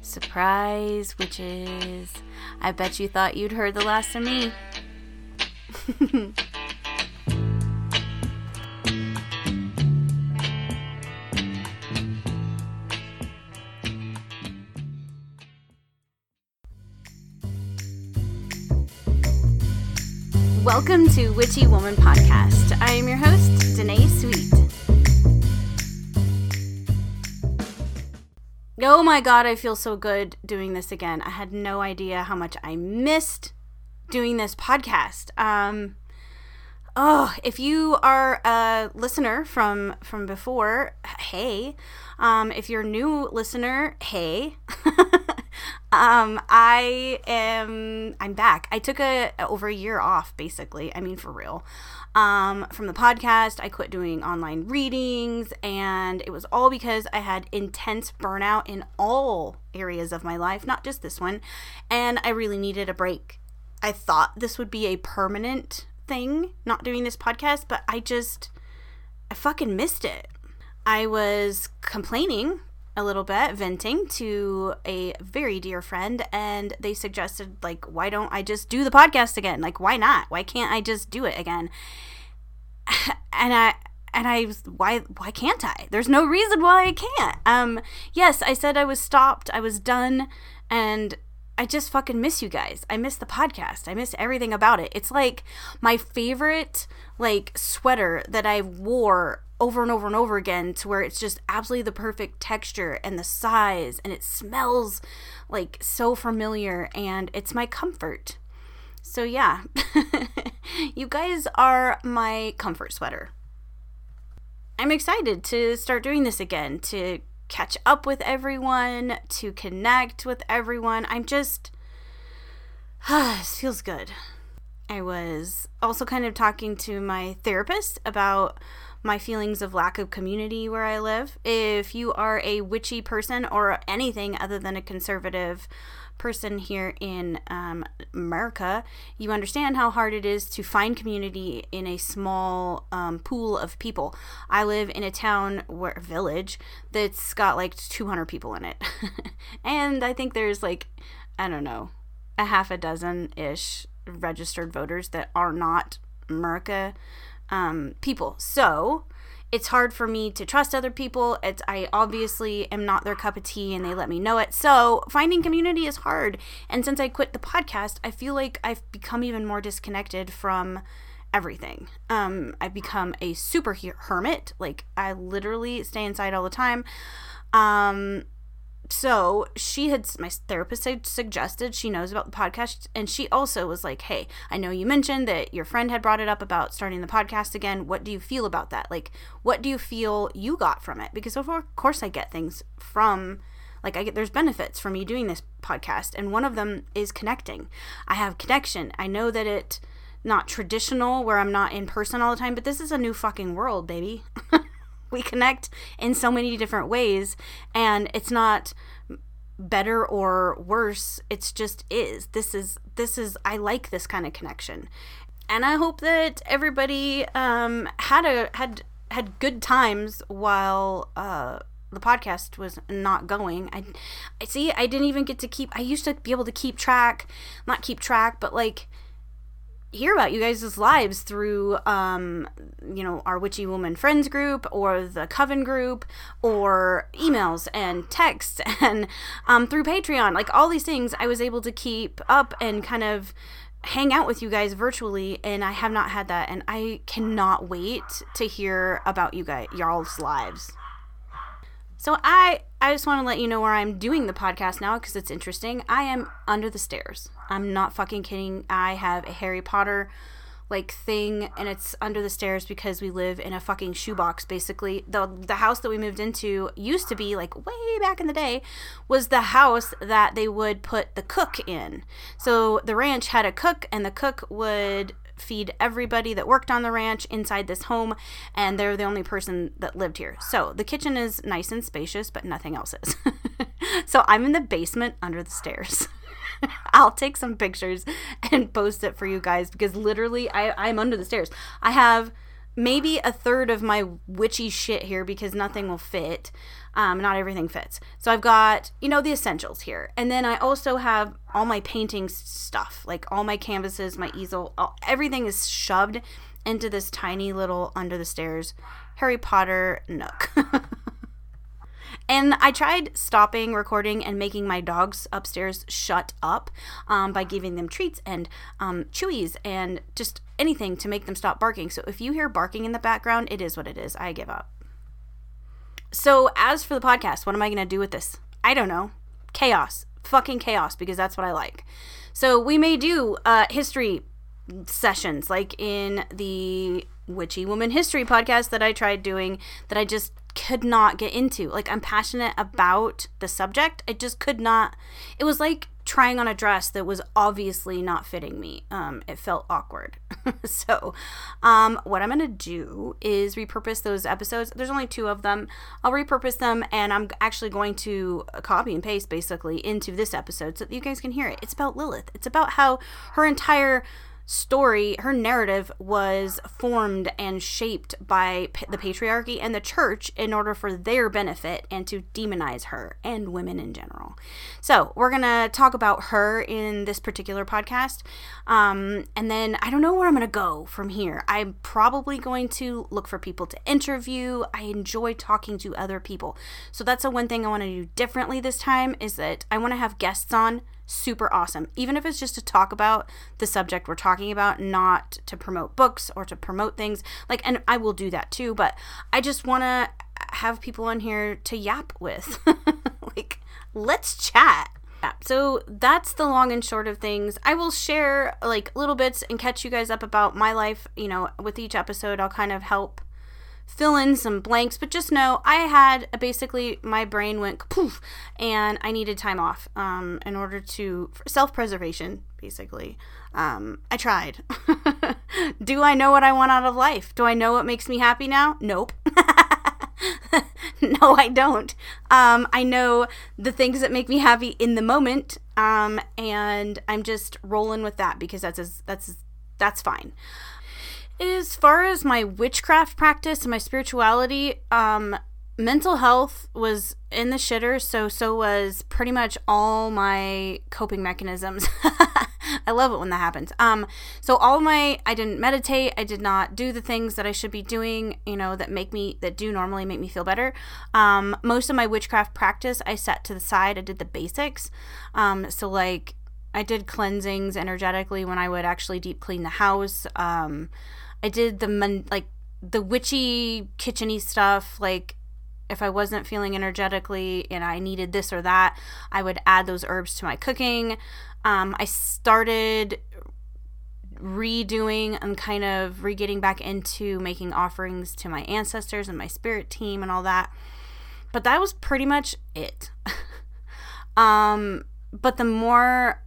Surprise, witches. I bet you thought you'd heard the last of me. Welcome to Witchy Woman Podcast. I am your host, Danae Sweet. Oh my god, I feel so good doing this again. I had no idea how much I missed doing this podcast. If you are a listener from before, hey. If you're a new listener, hey. I'm back. I took over a year off, basically. I mean, for real. From the podcast, I quit doing online readings, and it was all because I had intense burnout in all areas of my life, not just this one, and I really needed a break. I thought this would be a permanent thing, not doing this podcast, but I fucking missed it. I was complaining a little bit, venting to a very dear friend, and they suggested, like, why don't I just do the podcast again? Like, why not? Why can't I just do it again? Why can't I? There's no reason why I can't. Yes, I said I was stopped, I was done, and I just fucking miss you guys. I miss the podcast. I miss everything about it. It's like my favorite, like, sweater that I wore over and over and over again, to where it's just absolutely the perfect texture and the size, and it smells like so familiar, and it's my comfort. So yeah, you guys are my comfort sweater. I'm excited to start doing this again, to catch up with everyone, to connect with everyone. This feels good. I was also kind of talking to my therapist about my feelings of lack of community where I live. If you are a witchy person or anything other than a conservative person here in America, you understand how hard it is to find community in a small pool of people. I live in a village that's got like 200 people in it. And I think there's like, I don't know, a half a dozen-ish registered voters that are not America people. So it's hard for me to trust other people. I obviously am not their cup of tea, and they let me know it. So finding community is hard. And since I quit the podcast, I feel like I've become even more disconnected from everything. I've become a super hermit. Like, I literally stay inside all the time. So my therapist had suggested, she knows about the podcast, and she also was like, hey, I know you mentioned that your friend had brought it up about starting the podcast again. What do you feel about that? Like, what do you feel you got from it? Because of course I get things from, like, there's benefits from me doing this podcast, and one of them is connecting. I have connection. I know that it's not traditional where I'm not in person all the time, but this is a new fucking world, baby. We connect in so many different ways, and it's not better or worse. It's just is. This is, I like this kind of connection. And I hope that everybody had good times while the podcast was not going. I didn't even get to I used to be able to not keep track, but like hear about you guys' lives through our Witchy Woman Friends group, or the Coven group, or emails and texts, and through Patreon. Like, all these things I was able to keep up and kind of hang out with you guys virtually, and I have not had that, and I cannot wait to hear about y'all's lives. So I just want to let you know where I'm doing the podcast now, because it's interesting. I am under the stairs. I'm not fucking kidding. I have a Harry Potter like thing, and it's under the stairs because we live in a fucking shoebox, basically. The house that we moved into used to be, like, way back in the day, was the house that they would put the cook in. So the ranch had a cook, and the cook would feed everybody that worked on the ranch inside this home, and they're the only person that lived here. So the kitchen is nice and spacious, but nothing else is. So I'm in the basement under the stairs. I'll take some pictures and post it for you guys, because literally I'm under the stairs. I have maybe a third of my witchy shit here because nothing will fit. Not everything fits. So I've got, the essentials here. And then I also have all my painting stuff, like all my canvases, my easel, everything is shoved into this tiny little under the stairs Harry Potter nook. And I tried stopping recording and making my dogs upstairs shut up by giving them treats and chewies and just anything to make them stop barking. So if you hear barking in the background, it is what it is. I give up. So as for the podcast, what am I going to do with this? I don't know. Chaos. Fucking chaos, because that's what I like. So we may do history sessions like in the Witchy Woman History podcast that I tried doing that I just could not get into. Like, I'm passionate about the subject. I just could not. It was like trying on a dress that was obviously not fitting me. It felt awkward. So what I'm going to do is repurpose those episodes. There's only 2 of them. I'll repurpose them, and I'm actually going to copy and paste basically into this episode so that you guys can hear it. It's about Lilith. It's about how her entire story, her narrative was formed and shaped by the patriarchy and the church in order for their benefit and to demonize her and women in general. So we're going to talk about her in this particular podcast. And then I don't know where I'm going to go from here. I'm probably going to look for people to interview. I enjoy talking to other people. So that's the one thing I want to do differently this time, is that I want to have guests on. Super awesome. Even if it's just to talk about the subject we're talking about, not to promote books or to promote things. Like, and I will do that too, but I just want to have people on here to yap with. Like, let's chat. Yeah, so that's the long and short of things. I will share like little bits and catch you guys up about my life. With each episode, I'll kind of help fill in some blanks, but just know I had basically my brain went poof and I needed time off in order to self-preservation basically. I tried. Do I know what I want out of life? Do I know what makes me happy now? Nope. No, I don't. I know the things that make me happy in the moment, and I'm just rolling with that because that's fine. As far as my witchcraft practice and my spirituality, mental health was in the shitter, so was pretty much all my coping mechanisms. I love it when that happens. So I didn't meditate, I did not do the things that I should be doing, that do normally make me feel better. Most of my witchcraft practice I set to the side. I did the basics. So like I did cleansings energetically when I would actually deep clean the house. I did the witchy kitchen-y stuff, like if I wasn't feeling energetically and I needed this or that, I would add those herbs to my cooking. I started redoing and kind of re-getting back into making offerings to my ancestors and my spirit team and all that. But that was pretty much it. But the more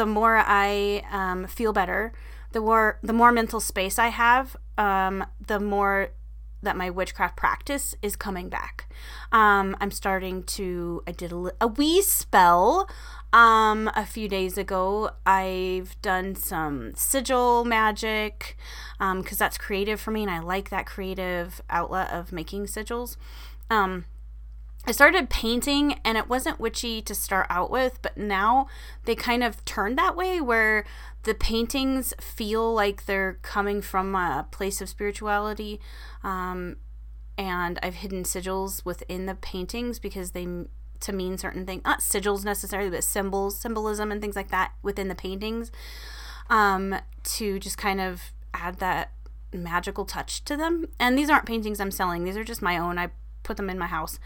I feel better, the more mental space I have, the more that my witchcraft practice is coming back. I'm starting to, I did a wee spell a few days ago. I've done some sigil magic because that's creative for me and I like that creative outlet of making sigils. I started painting and it wasn't witchy to start out with, but now they kind of turned that way where the paintings feel like they're coming from a place of spirituality. And I've hidden sigils within the paintings because to mean certain things, not sigils necessarily, but symbolism and things like that within the paintings, to just kind of add that magical touch to them. And these aren't paintings I'm selling. These are just my own. I put them in my house.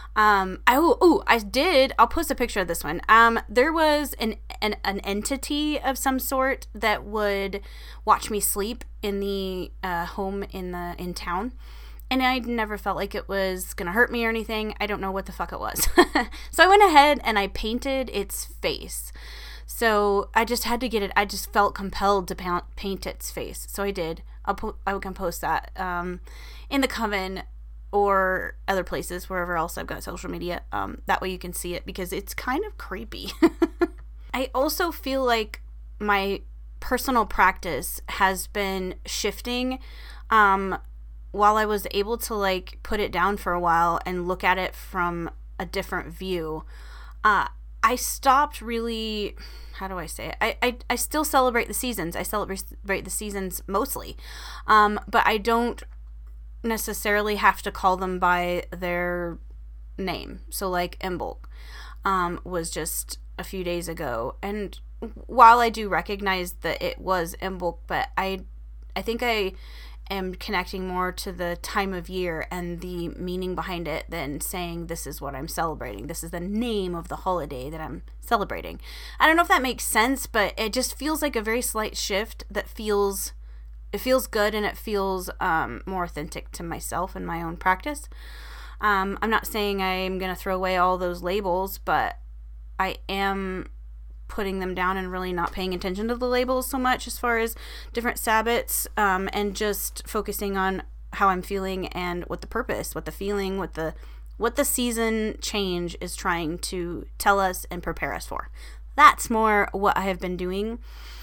I'll post a picture of this one. There was an entity of some sort that would watch me sleep in the home in town, and I never felt like it was gonna hurt me or anything. I don't know what the fuck it was. So I went ahead and I painted its face. So I just had to get it. I just felt compelled to paint its face. So I did. I can post that in the coven or other places, wherever else I've got social media. That way you can see it because it's kind of creepy. I also feel like my personal practice has been shifting while I was able to like put it down for a while and look at it from a different view, I stopped really, how do I say it? I still celebrate the seasons. I celebrate the seasons mostly. But I don't necessarily have to call them by their name. So like Imbolc was just a few days ago. And while I do recognize that it was Imbolc, but I think I am connecting more to the time of year and the meaning behind it than saying this is what I'm celebrating. This is the name of the holiday that I'm celebrating. I don't know if that makes sense, but it just feels like a very slight shift that feels good, and it feels more authentic to myself and my own practice. I'm not saying I'm going to throw away all those labels, but I am putting them down and really not paying attention to the labels so much as far as different Sabbats, and just focusing on how I'm feeling and what the purpose, what the feeling, what the season change is trying to tell us and prepare us for. That's more what I have been doing.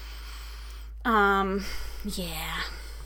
Yeah.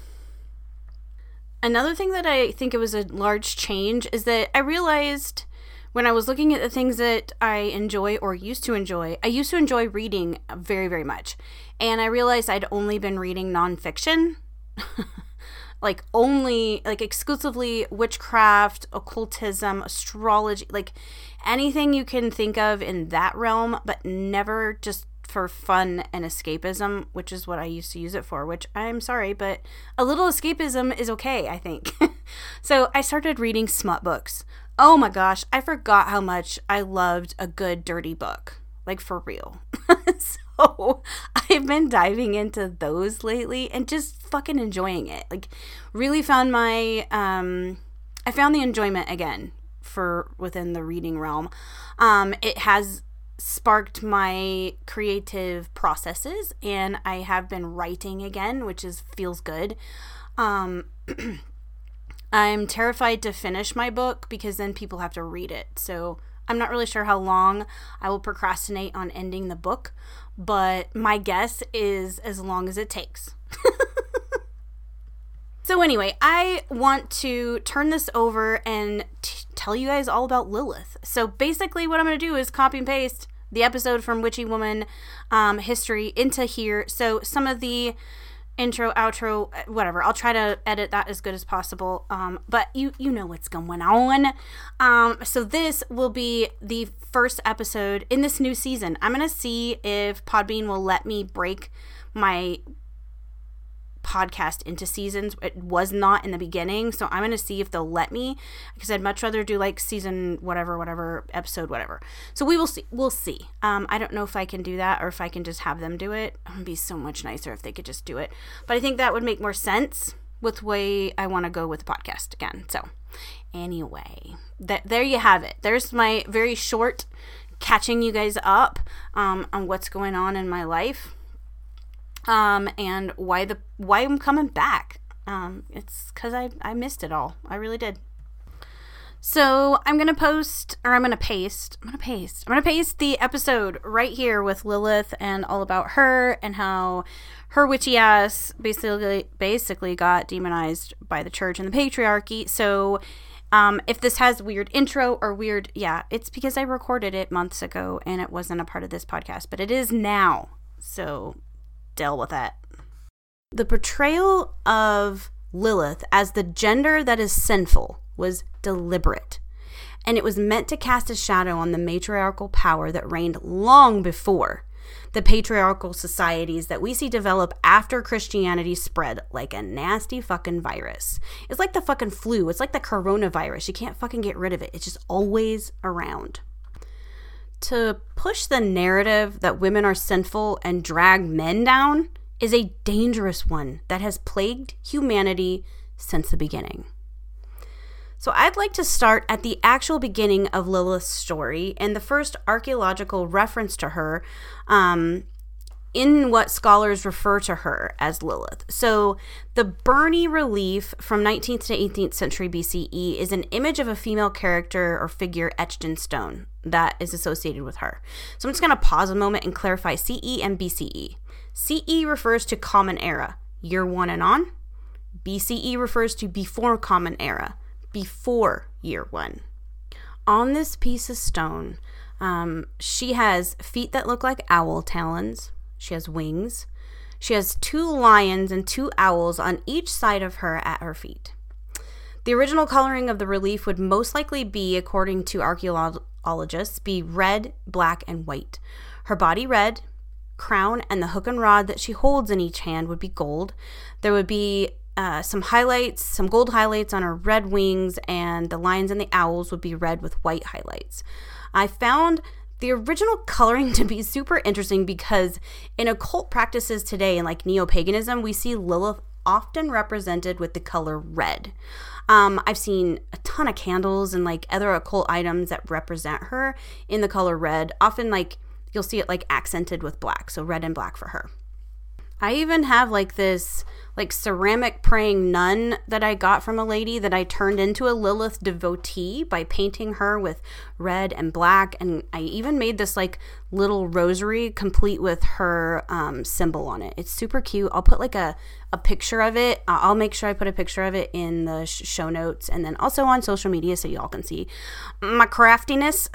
Another thing that I think it was a large change is that I realized when I was looking at the things that I enjoy or used to enjoy, I used to enjoy reading very, very much. And I realized I'd only been reading nonfiction, like exclusively witchcraft, occultism, astrology, like anything you can think of in that realm, but never just for fun and escapism, which is what I used to use it for, which I'm sorry, but a little escapism is okay, I think. So I started reading smut books. Oh my gosh, I forgot how much I loved a good dirty book, like for real. So I've been diving into those lately and just fucking enjoying it. Like really found I found the enjoyment again for within the reading realm. It has sparked my creative processes, and I have been writing again, which feels good. I'm terrified to finish my book because then people have to read it. So I'm not really sure how long I will procrastinate on ending the book, but my guess is as long as it takes. So anyway, I want to turn this over and tell you guys all about Lilith. So basically what I'm going to do is copy and paste the episode from Witchy Woman history into here. So some of the intro, outro, whatever, I'll try to edit that as good as possible. But you know what's going on. So this will be the first episode in this new season. I'm going to see if Podbean will let me break my podcast into seasons. It was not in the beginning, so I'm going to see if they'll let me, because I'd much rather do like season whatever, episode whatever. So we'll see. I don't know if I can do that or if I can just have them do it. It would be so much nicer if they could just do it, but I think that would make more sense with the way I want to go with the podcast again. So anyway, there you have it. There's my very short catching you guys up on what's going on in my life. And why I'm coming back. It's because I missed it all. I really did. So I'm going to paste the episode right here with Lilith and all about her and how her witchy ass basically got demonized by the church and the patriarchy. So, if this has weird intro or weird, it's because I recorded it months ago and it wasn't a part of this podcast, but it is now. So deal with that. The portrayal of Lilith as the gender that is sinful was deliberate, and it was meant to cast a shadow on the matriarchal power that reigned long before the patriarchal societies that we see develop after Christianity spread like a nasty fucking virus. It's like the fucking flu. It's like the coronavirus. You can't fucking get rid of it. It's just always around. To push the narrative that women are sinful and drag men down is a dangerous one that has plagued humanity since the beginning. So I'd like to start at the actual beginning of Lilith's story and the first archaeological reference to her in what scholars refer to her as Lilith. So the Burney relief from 19th to 18th century BCE is an image of a female character or figure etched in stone that is associated with her. So I'm just going to pause a moment and clarify CE and BCE. CE refers to Common Era, year 1 and on. BCE refers to before Common Era, before year 1. On this piece of stone, she has feet that look like owl talons. She has wings. She has 2 lions and 2 owls on each side of her at her feet. The original coloring of the relief would most likely be, according to archaeologists, be red, black, and white. Her body red, crown, and the hook and rod that she holds in each hand would be gold. There would be some highlights, some gold highlights on her red wings, and the lions and the owls would be red with white highlights. I found the original coloring to be super interesting because in occult practices today, in like neo-paganism, we see Lilith often represented with the color red. I've seen a ton of candles and like other occult items that represent her in the color red. Often like you'll see it like accented with black, so red and black for her. I even have like this like ceramic praying nun that I got from a lady that I turned into a Lilith devotee by painting her with red and black. And I even made this like little rosary complete with her symbol on it. It's super cute. I'll put like a picture of it. I'll make sure I put a picture of it in the show notes and then also on social media so y'all can see my craftiness.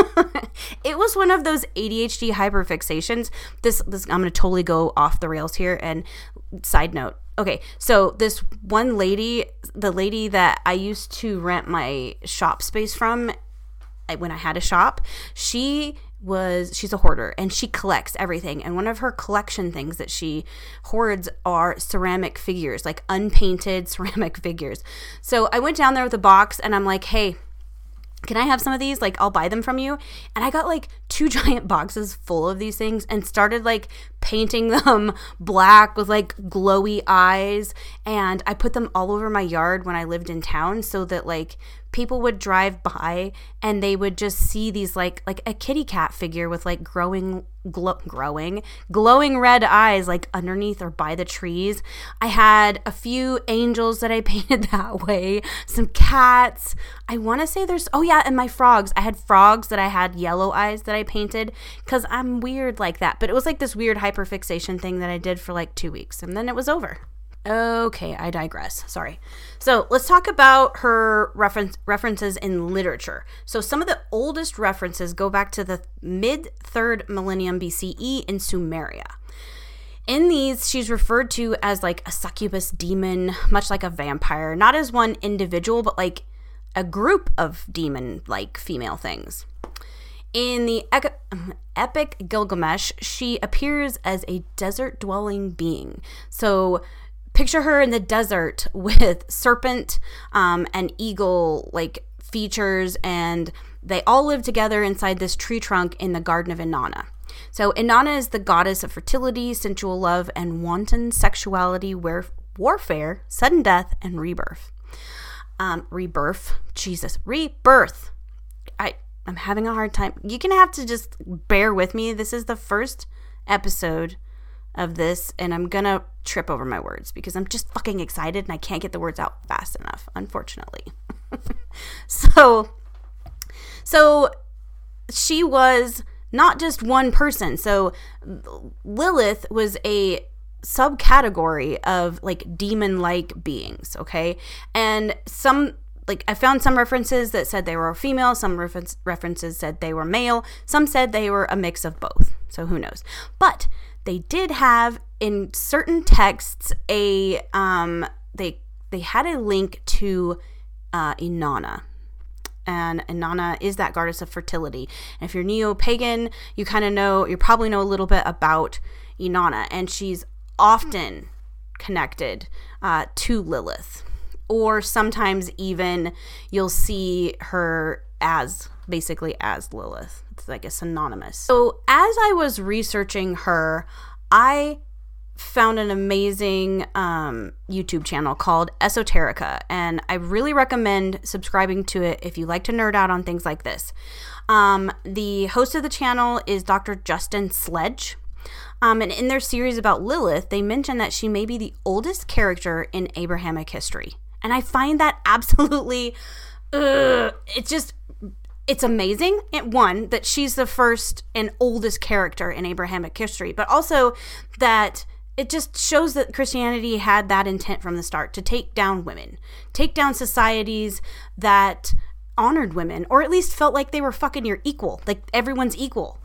It was one of those ADHD hyperfixations. This I'm going to totally go off the rails here. And side note. Okay, so this one lady, the lady that I used to rent my shop space from when I had a shop, she's a hoarder and she collects everything. And one of her collection things that she hoards are ceramic figures, like unpainted ceramic figures. So I went down there with a box and I'm like, hey, can I have some of these? Like, I'll buy them from you. And I got like 2 giant boxes full of these things and started like painting them black with like glowy eyes. And I put them all over my yard when I lived in town so that like people would drive by and they would just see these like a kitty cat figure with like glowing red eyes like underneath or by the trees. I had a few angels that I painted that way, some cats. I want to say and my frogs. I had frogs that I had yellow eyes that I painted because I'm weird like that. But it was like this weird hyperfixation thing that I did for like 2 weeks and then it was over. Okay, I digress. Sorry. So let's talk about her references in literature. So some of the oldest references go back to the mid-3rd millennium BCE in Sumeria. In these, she's referred to as like a succubus demon, much like a vampire, not as one individual, but like a group of demon-like female things. In the epic Gilgamesh, she appears as a desert-dwelling being. So picture her in the desert with serpent and eagle like features, and they all live together inside this tree trunk in the Garden of Inanna. So Inanna is the goddess of fertility, sensual love, and wanton sexuality, warfare, sudden death, and rebirth. Rebirth. I'm having a hard time. You're going to have to just bear with me. This is the first episode of this, and I'm going to trip over my words because I'm just fucking excited and I can't get the words out fast enough, unfortunately. So she was not just one person. So Lilith was a subcategory of like demon-like beings, okay? And I found some references that said they were female, some references said they were male, some said they were a mix of both. So who knows? But they did have in certain texts they had a link to Inanna. And Inanna is that goddess of fertility. And if you're neo-pagan, you probably know a little bit about Inanna, and she's often connected to Lilith. Or sometimes even you'll see her as Lilith. It's like a synonymous. So as I was researching her, I found an amazing YouTube channel called Esoterica, and I really recommend subscribing to it if you like to nerd out on things like this. The host of the channel is Dr. Justin Sledge. And in their series about Lilith, they mention that she may be the oldest character in Abrahamic history. And I find that absolutely, it's amazing. One, that she's the first and oldest character in Abrahamic history, but also that it just shows that Christianity had that intent from the start, to take down women, take down societies that honored women, or at least felt like they were fucking your equal, like everyone's equal.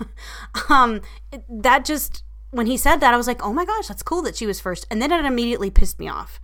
That just, when he said that, I was like, oh my gosh, that's cool that she was first. And then it immediately pissed me off.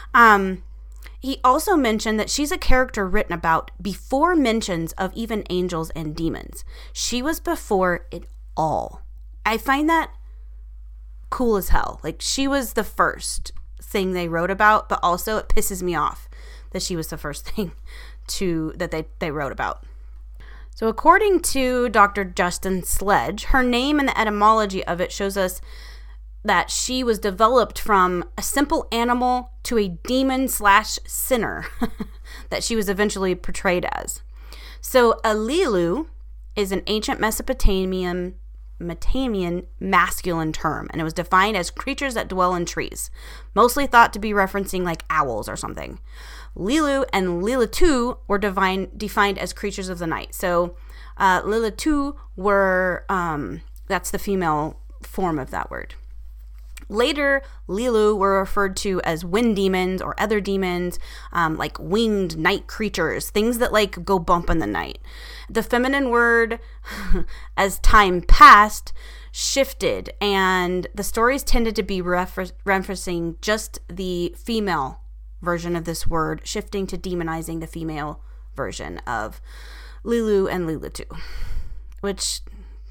He also mentioned that she's a character written about before mentions of even angels and demons. She was before it all. I find that cool as hell. Like, she was the first thing they wrote about, but also it pisses me off that she was the first thing that they wrote about. So according to Dr. Justin Sledge, her name and the etymology of it shows us that she was developed from a simple animal to a demon/sinner that she was eventually portrayed as. So Alilu is an ancient Mesopotamian masculine term, and it was defined as creatures that dwell in trees, mostly thought to be referencing like owls or something. Lilu and Lilitu were defined as creatures of the night. So Lilitu were, that's the female form of that word. Later, Lilu were referred to as wind demons or other demons, like winged night creatures, things that like go bump in the night. The feminine word, as time passed, shifted, and the stories tended to be referencing just the female version of this word, shifting to demonizing the female version of Lilu and Lilitu, which,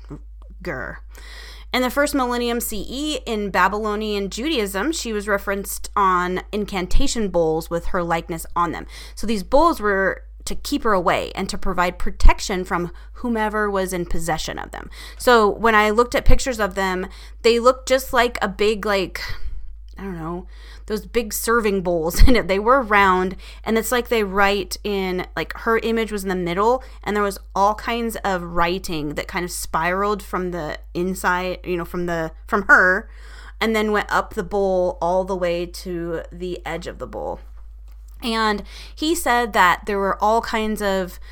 grr. In the first millennium CE, in Babylonian Judaism, she was referenced on incantation bowls with her likeness on them. So these bowls were to keep her away and to provide protection from whomever was in possession of them. So when I looked at pictures of them, they looked just like a big, like, I don't know, those big serving bowls. And they were round, and it's like they write in, like, her image was in the middle, and there was all kinds of writing that kind of spiraled from the inside, you know, from her, and then went up the bowl all the way to the edge of the bowl. And he said that there were all kinds of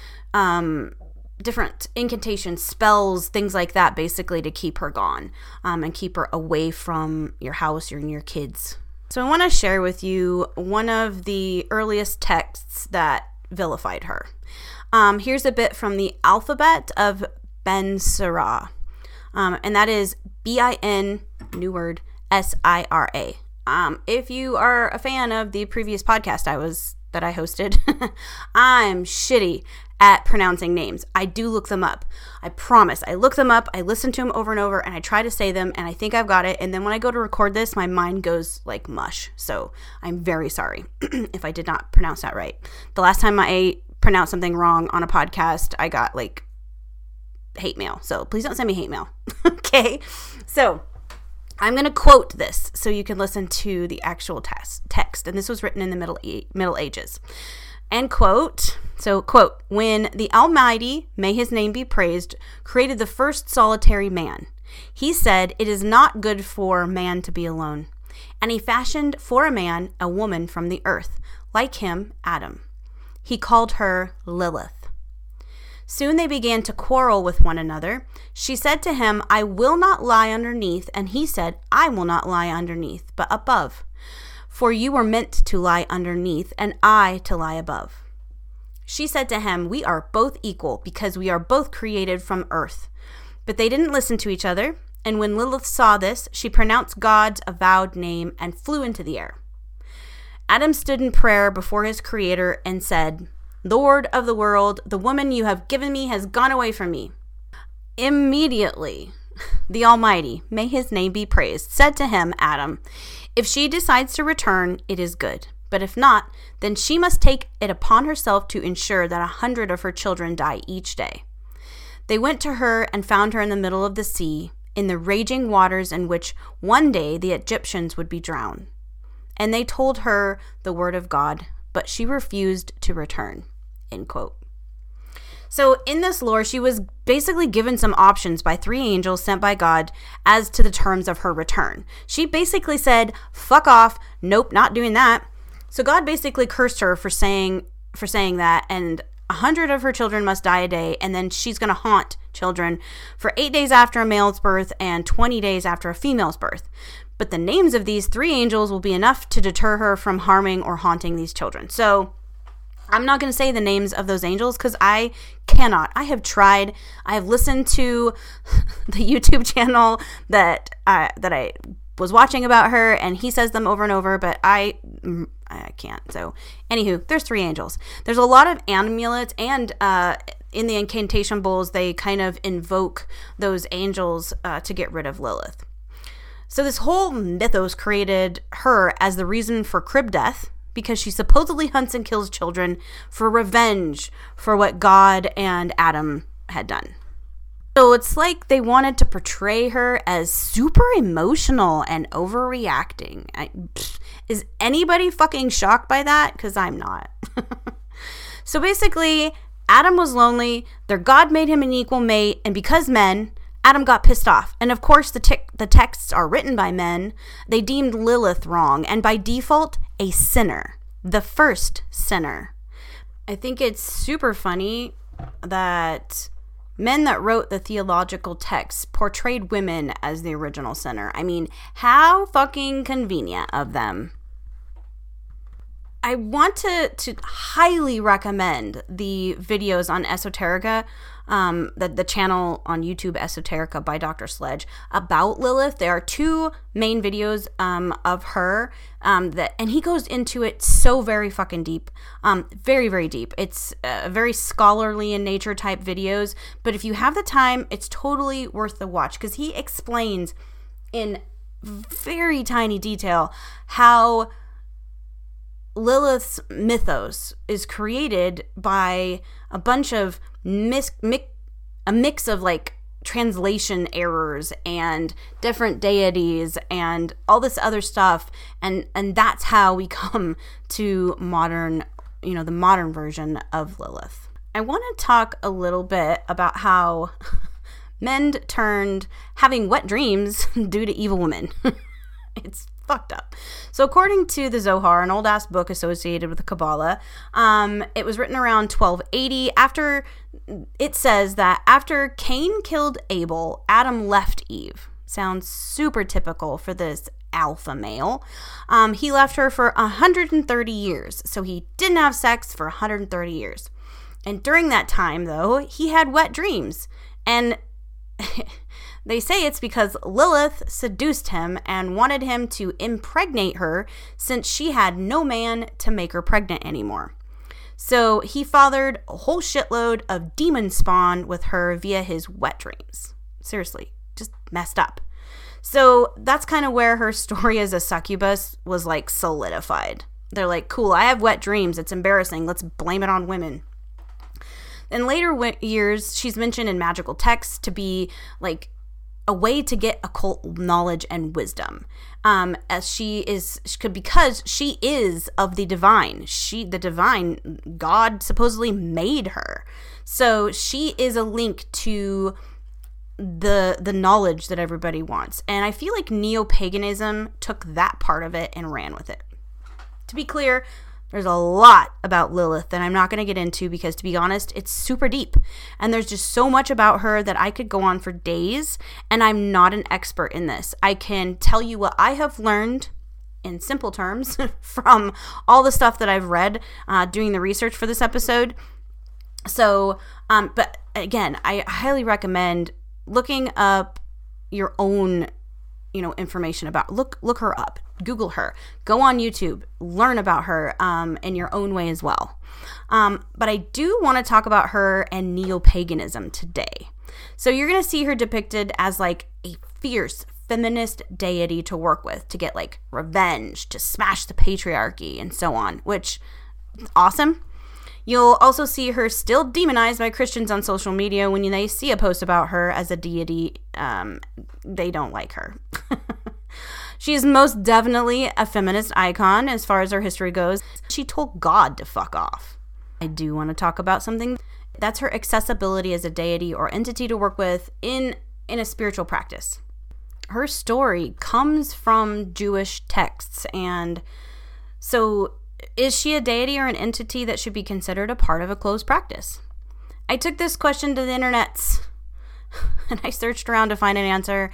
different incantations, spells, things like that, basically to keep her gone, and keep her away from your house and your kids. So I want to share with you one of the earliest texts that vilified her. Here's a bit from the alphabet of Ben Sira, and that is BIN, new word, SIRA. If you are a fan of the previous podcast that I hosted, I'm shitty at pronouncing names. I do look them up. I promise. I look them up, I listen to them over and over, and I try to say them, and I think I've got it. And then when I go to record this, my mind goes like mush. So I'm very sorry if I did not pronounce that right. The last time I pronounced something wrong on a podcast, I got like hate mail. So please don't send me hate mail. Okay? So I'm going to quote this so you can listen to the actual text. And this was written in the Middle Ages. End quote. So, quote, when the Almighty, may his name be praised, created the first solitary man, he said, it is not good for man to be alone. And he fashioned for a man a woman from the earth, like him, Adam. He called her Lilith. Soon they began to quarrel with one another. She said to him, I will not lie underneath. And he said, I will not lie underneath, but above. For you were meant to lie underneath, and I to lie above. She said to him, we are both equal, because we are both created from earth. But they didn't listen to each other, and when Lilith saw this, she pronounced God's avowed name and flew into the air. Adam stood in prayer before his Creator and said, Lord of the world, the woman you have given me has gone away from me. Immediately, the Almighty, may his name be praised, said to him, Adam, if she decides to return, it is good. But if not, then she must take it upon herself to ensure that 100 of her children die each day. They went to her and found her in the middle of the sea, in the raging waters in which one day the Egyptians would be drowned. And they told her the word of God, but she refused to return. End quote. So in this lore, she was basically given some options by 3 angels sent by God as to the terms of her return. She basically said, fuck off, nope, not doing that. So God basically cursed her for saying that, and 100 of her children must die a day, and then she's going to haunt children for 8 days after a male's birth and 20 days after a female's birth. but the names of these 3 angels will be enough to deter her from harming or haunting these children. So I'm not going to say the names of those angels because I cannot. I have tried. I have listened to the YouTube channel that I was watching about her, and he says them over and over, but I can't. So anywho, there's 3 angels. There's a lot of amulets, and in the incantation bowls, they kind of invoke those angels to get rid of Lilith. So this whole mythos created her as the reason for crib death, because she supposedly hunts and kills children for revenge for what God and Adam had done. So it's like they wanted to portray her as super emotional and overreacting. Is anybody fucking shocked by that? Because I'm not. So basically, Adam was lonely. Their God made him an equal mate. And because men, Adam got pissed off. And of course, the texts are written by men. They deemed Lilith wrong, and by default, a sinner. The first sinner. I think it's super funny that men that wrote the theological texts portrayed women as the original sinner. I mean, how fucking convenient of them. I want to highly recommend the videos on Esoterica, the channel on YouTube, Esoterica by Dr. Sledge, about Lilith. There are 2 main videos of her, and he goes into it so very fucking deep, very, very deep. It's very scholarly in nature type videos, but if you have the time, it's totally worth the watch, because he explains in very tiny detail how Lilith's mythos is created by a bunch of a mix of like translation errors and different deities and all this other stuff, and that's how we come to modern, the modern version of Lilith. I want to talk a little bit about how men turned having wet dreams due to evil women. It's fucked up. So according to the Zohar, an old-ass book associated with the Kabbalah, it was written around 1280. It says that after Cain killed Abel, Adam left Eve. Sounds super typical for this alpha male. He left her for 130 years. So he didn't have sex for 130 years. And during that time, though, he had wet dreams. And they say it's because Lilith seduced him and wanted him to impregnate her, since she had no man to make her pregnant anymore. So he fathered a whole shitload of demon spawn with her via his wet dreams. Seriously, just messed up. So that's kind of where her story as a succubus was like solidified. They're like, cool, I have wet dreams. It's embarrassing. Let's blame it on women. In later years, she's mentioned in magical texts to be like a way to get occult knowledge and wisdom, as because she is of the divine. The divine, God supposedly made her, so she is a link to the knowledge that everybody wants. And I feel like neo-paganism took that part of it and ran with it. To be clear, there's a lot about Lilith that I'm not going to get into because, to be honest, it's super deep. And there's just so much about her that I could go on for days, and I'm not an expert in this. I can tell you what I have learned in simple terms from all the stuff that I've read doing the research for this episode. So, but again, I highly recommend looking up your own information about, look her up, Google her, go on YouTube, learn about her in your own way as well. But I do want to talk about her and neo-paganism today. So you're going to see her depicted as like a fierce feminist deity to work with, to get like revenge, to smash the patriarchy and so on, which is awesome. You'll also see her still demonized by Christians on social media. When they see a post about her as a deity, they don't like her. She is most definitely a feminist icon as far as her history goes. She told God to fuck off. I do want to talk about something. That's her accessibility as a deity or entity to work with in a spiritual practice. Her story comes from Jewish texts, and so is she a deity or an entity that should be considered a part of a closed practice? I took this question to the internets and I searched around to find an answer,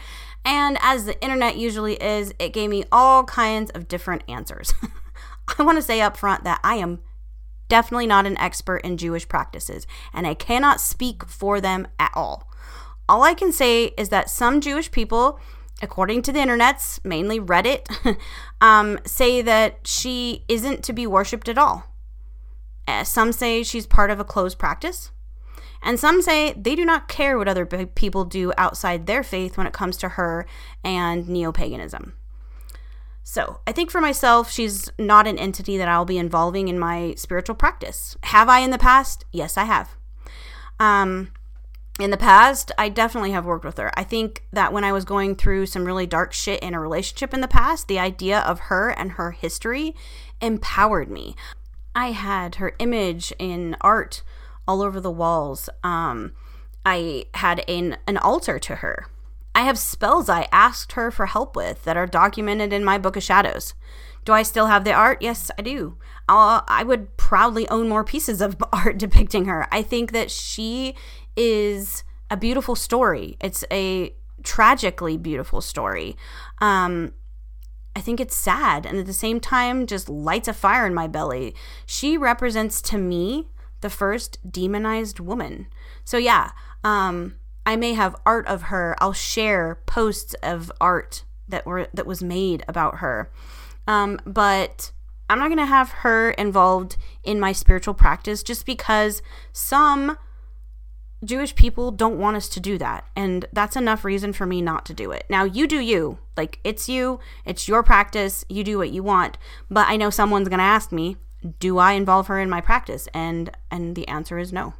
And as the internet usually is, it gave me all kinds of different answers. I want to say up front that I am definitely not an expert in Jewish practices, and I cannot speak for them at all. All I can say is that some Jewish people, according to the internets, mainly Reddit, say that she isn't to be worshipped at all. Some say she's part of a closed practice. And some say they do not care what other people do outside their faith when it comes to her and neo-paganism. So I think for myself, she's not an entity that I'll be involving in my spiritual practice. Have I in the past? Yes, I have. In the past, I definitely have worked with her. I think that when I was going through some really dark shit in a relationship in the past, the idea of her and her history empowered me. I had her image in art all over the walls. I had an altar to her. I have spells I asked her for help with that are documented in my Book of Shadows. Do I still have the art? Yes, I do. I would proudly own more pieces of art depicting her. I think that she is a beautiful story. It's a tragically beautiful story. I think it's sad, and at the same time just lights a fire in my belly. She represents to me the first demonized woman. So yeah, I may have art of her. I'll share posts of art that was made about her. But I'm not going to have her involved in my spiritual practice just because some Jewish people don't want us to do that. And that's enough reason for me not to do it. Now, you do you. Like, it's you. It's your practice. You do what you want. But I know someone's going to ask me, do I involve her in my practice? And the answer is no.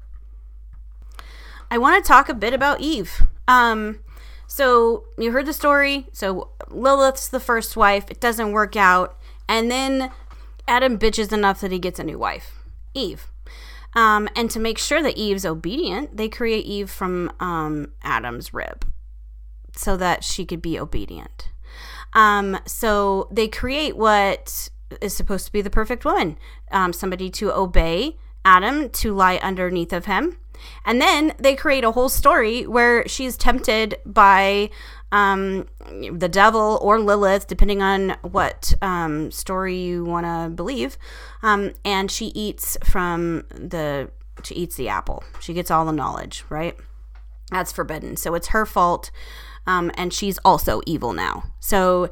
I want to talk a bit about Eve. So you heard the story. So Lilith's the first wife. It doesn't work out. And then Adam bitches enough that he gets a new wife, Eve. And to make sure that Eve's obedient, they create Eve from Adam's rib so that she could be obedient. So they create what is supposed to be the perfect woman, somebody to obey Adam, to lie underneath of him. And then they create a whole story where she's tempted by the devil or Lilith, depending on what story you want to believe. And she eats the apple. She gets all the knowledge, right? That's forbidden. So it's her fault. And she's also evil now. So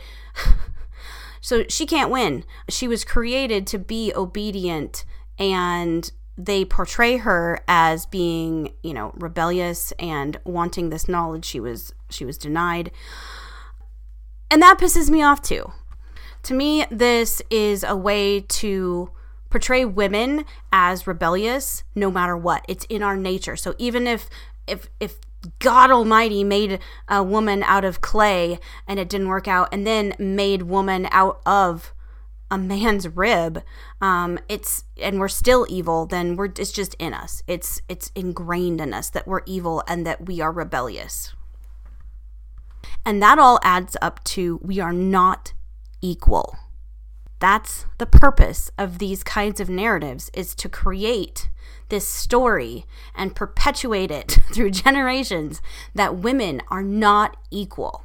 she can't win. She was created to be obedient, and they portray her as being, rebellious and wanting this knowledge she was denied. And that pisses me off too. To me, this is a way to portray women as rebellious no matter what. It's in our nature. So even if God Almighty made a woman out of clay and it didn't work out, and then made woman out of a man's rib, and we're still evil, then it's just in us. It's ingrained in us that we're evil and that we are rebellious. And that all adds up to we are not equal. That's the purpose of these kinds of narratives, is to create this story and perpetuate it through generations that women are not equal.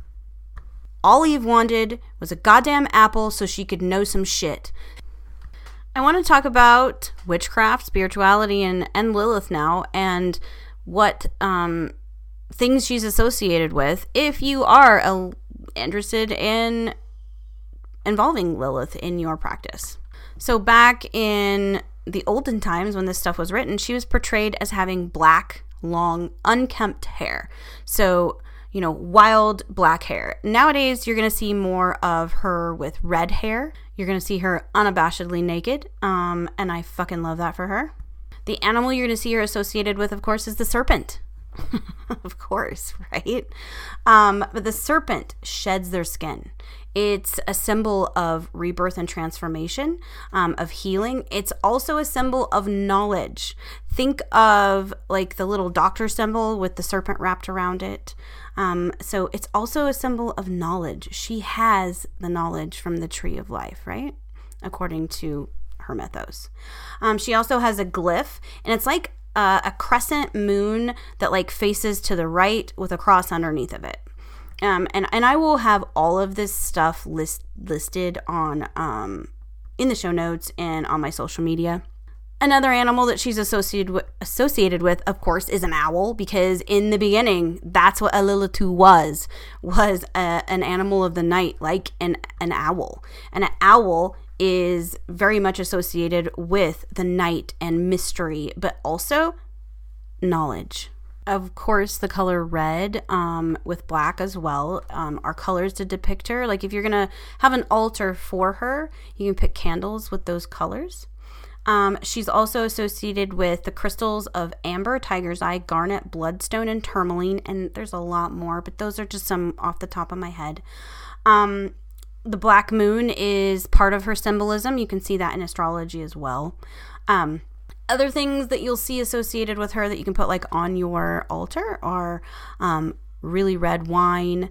All Eve wanted was a goddamn apple so she could know some shit. I want to talk about witchcraft, spirituality, and Lilith now, and what things she's associated with, if you are interested in involving Lilith in your practice. So back in the olden times when this stuff was written, she was portrayed as having black, long, unkempt hair. So, wild black hair. Nowadays, you're going to see more of her with red hair. You're going to see her unabashedly naked, and I fucking love that for her. The animal you're going to see her associated with, of course, is the serpent. Of course, right? But the serpent sheds their skin. It's a symbol of rebirth and transformation, of healing. It's also a symbol of knowledge. Think of like the little doctor symbol with the serpent wrapped around it. So it's also a symbol of knowledge. She has the knowledge from the tree of life, right? According to her mythos. She also has a glyph, and it's like a crescent moon that like faces to the right with a cross underneath of it. And I will have all of this stuff listed on in the show notes and on my social media. Another animal that she's associated with, of course, is an owl, because in the beginning, that's what Alilatu was an animal of the night, like an owl. And an owl is very much associated with the night and mystery, but also knowledge. Of course, the color red with black as well are colors to depict her. Like if you're going to have an altar for her, you can pick candles with those colors. She's also associated with the crystals of amber, tiger's eye, garnet, bloodstone, and tourmaline. And there's a lot more, but those are just some off the top of my head. The black moon is part of her symbolism. You can see that in astrology as well. Other things that you'll see associated with her that you can put like on your altar are really red wine,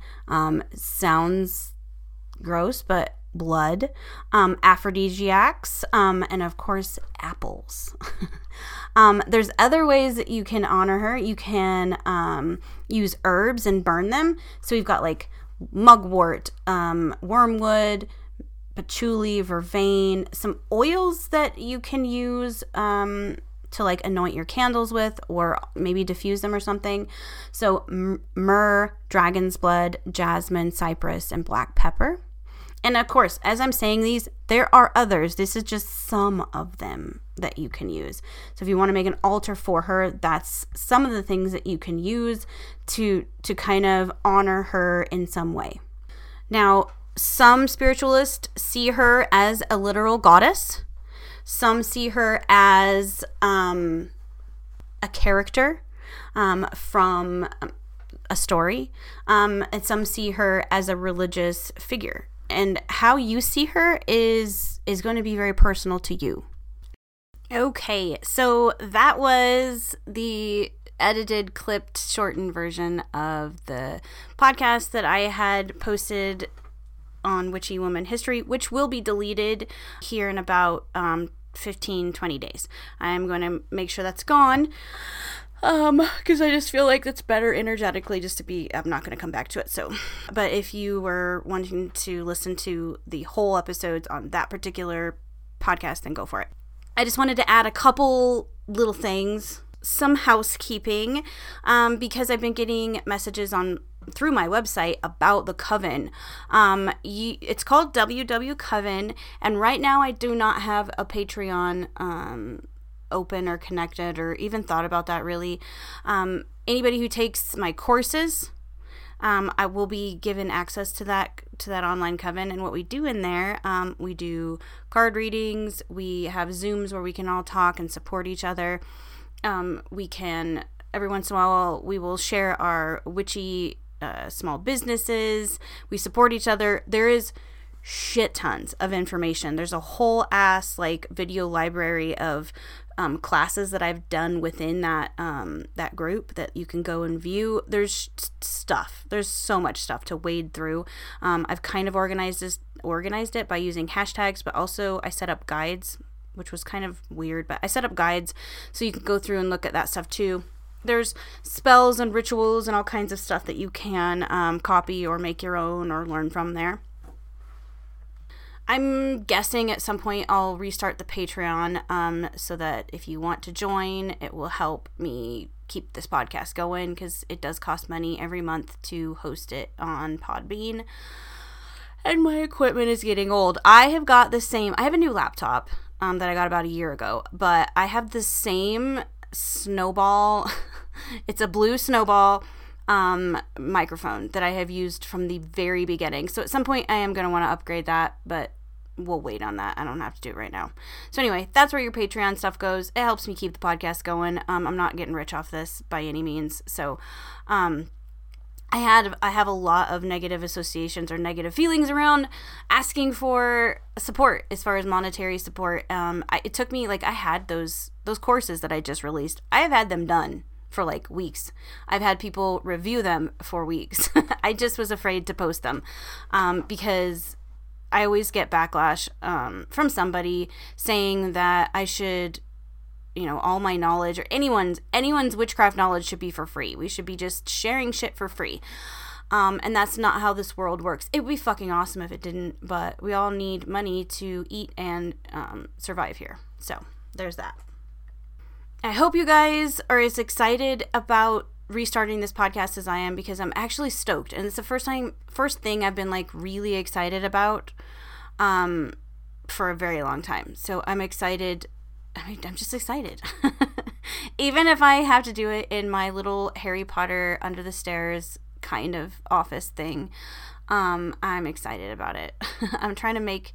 sounds gross, but blood, aphrodisiacs, and of course apples. There's other ways that you can honor her. You can use herbs and burn them. So we've got like mugwort, wormwood, patchouli, vervain, some oils that you can use to like anoint your candles with, or maybe diffuse them or something. So myrrh, dragon's blood, jasmine, cypress, and black pepper. And of course, as I'm saying these, there are others. This is just some of them that you can use. So if you want to make an altar for her, that's some of the things that you can use to kind of honor her in some way. Now, some spiritualists see her as a literal goddess. Some see her as a character from a story. And some see her as a religious figure. And how you see her is going to be very personal to you. Okay, so that was the edited, clipped, shortened version of the podcast that I had posted on Witchy Woman History, which will be deleted here in about 15-20 days. I'm going to make sure that's gone. Because I just feel like it's better energetically just to be, I'm not going to come back to it. So, but if you were wanting to listen to the whole episodes on that particular podcast, then go for it. I just wanted to add a couple little things, some housekeeping, because I've been getting messages through my website about the Coven. It's called WW Coven, and right now I do not have a Patreon, open or connected or even thought about that really. Anybody who takes my courses, I will be given access to that online coven. And what we do in there, we do card readings, we have Zooms where we can all talk and support each other. We can, every once in a while, we will share our witchy small businesses. We support each other. There is shit tons of information. There's a whole ass like video library of classes that I've done within that group that you can go and view. There's stuff. There's so much stuff to wade through. I've kind of organized it by using hashtags, but also I set up guides, which was kind of weird, but I set up guides so you can go through and look at that stuff too. There's spells and rituals and all kinds of stuff that you can copy or make your own or learn from there. I'm guessing at some point I'll restart the Patreon so that if you want to join, it will help me keep this podcast going, because it does cost money every month to host it on Podbean. And my equipment is getting old. I have a new laptop that I got about a year ago, but I have the same Snowball. It's a blue Snowball microphone that I have used from the very beginning. So at some point I am going to want to upgrade that, but we'll wait on that. I don't have to do it right now. So anyway, that's where your Patreon stuff goes. It helps me keep the podcast going. I'm not getting rich off this by any means. So I have a lot of negative associations or negative feelings around asking for support as far as monetary support. It took me, like, I had those courses that I just released. I have had them done for like weeks. I've had people review them for weeks. I just was afraid to post them because I always get backlash from somebody saying that I should, all my knowledge or anyone's witchcraft knowledge should be for free. We should be just sharing shit for free. And that's not how this world works. It would be fucking awesome if it didn't, but we all need money to eat and survive here. So there's that. I hope you guys are as excited about restarting this podcast as I am, because I'm actually stoked. And it's the first thing I've been like really excited about for a very long time. So I'm excited. I'm just excited. Even if I have to do it in my little Harry Potter under the stairs kind of office thing, I'm excited about it. I'm trying to make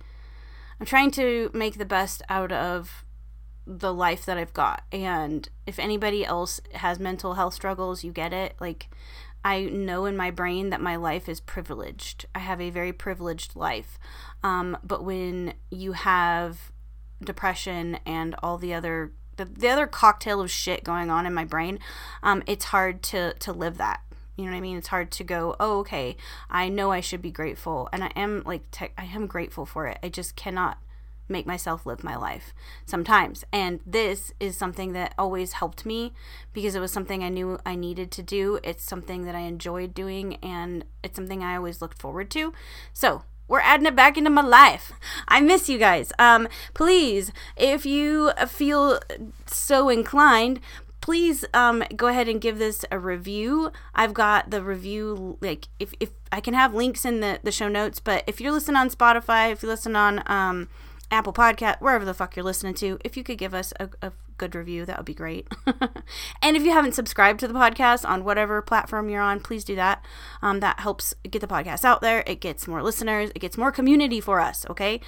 the best out of the life that I've got. And if anybody else has mental health struggles, you get it. Like, I know in my brain that my life is privileged. I have a very privileged life. But when you have depression and all the other cocktail of shit going on in my brain, it's hard to live that. You know what I mean? It's hard to go, oh, okay, I know I should be grateful. And I am I am grateful for it. I just cannot make myself live my life sometimes. And this is something that always helped me, because it was something I knew I needed to do. It's something that I enjoyed doing, and it's something I always looked forward to. So we're adding it back into my life. I miss you guys. Please, if you feel so inclined, please go ahead and give this a review. I've got the review, like, if I can have links in the show notes, but if you're listening on Spotify, if you listen on Apple Podcast, wherever the fuck you're listening to, if you could give us a good review, that would be great. And if you haven't subscribed to the podcast on whatever platform you're on, please do that. That helps get the podcast out there. It gets more listeners. It gets more community for us, okay?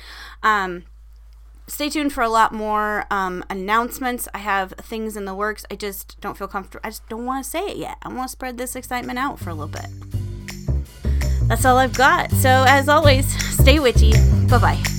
Stay tuned for a lot more announcements. I have things in the works. I just don't feel comfortable. I just don't want to say it yet. I want to spread this excitement out for a little bit. That's all I've got. So as always, stay witchy. Bye-bye.